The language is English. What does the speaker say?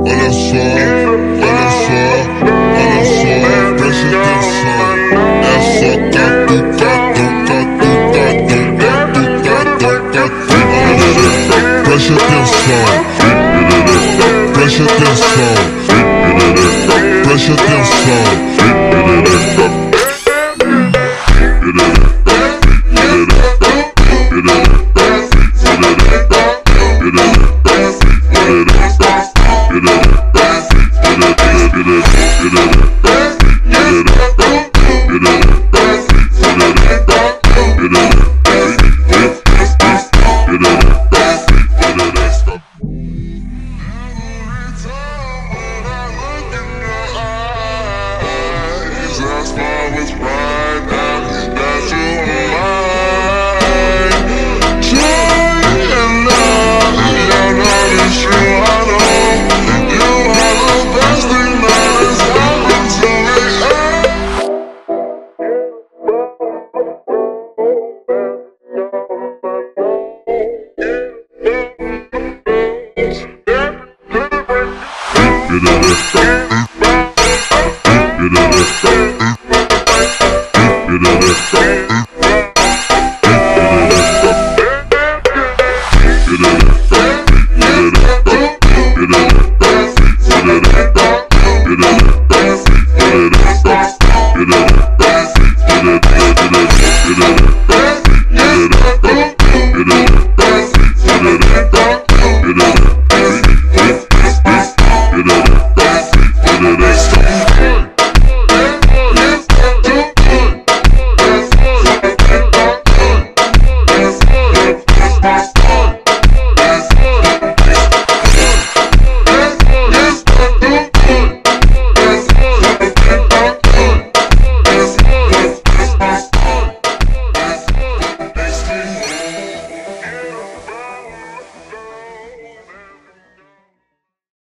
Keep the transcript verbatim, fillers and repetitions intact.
olha só, olha só, olha só, preste atenção. É só tatu, tatu, tatu, tatu, tatu, tatu, tatu. Preste atenção, preste atenção, preste atenção. Get it, get it, get it.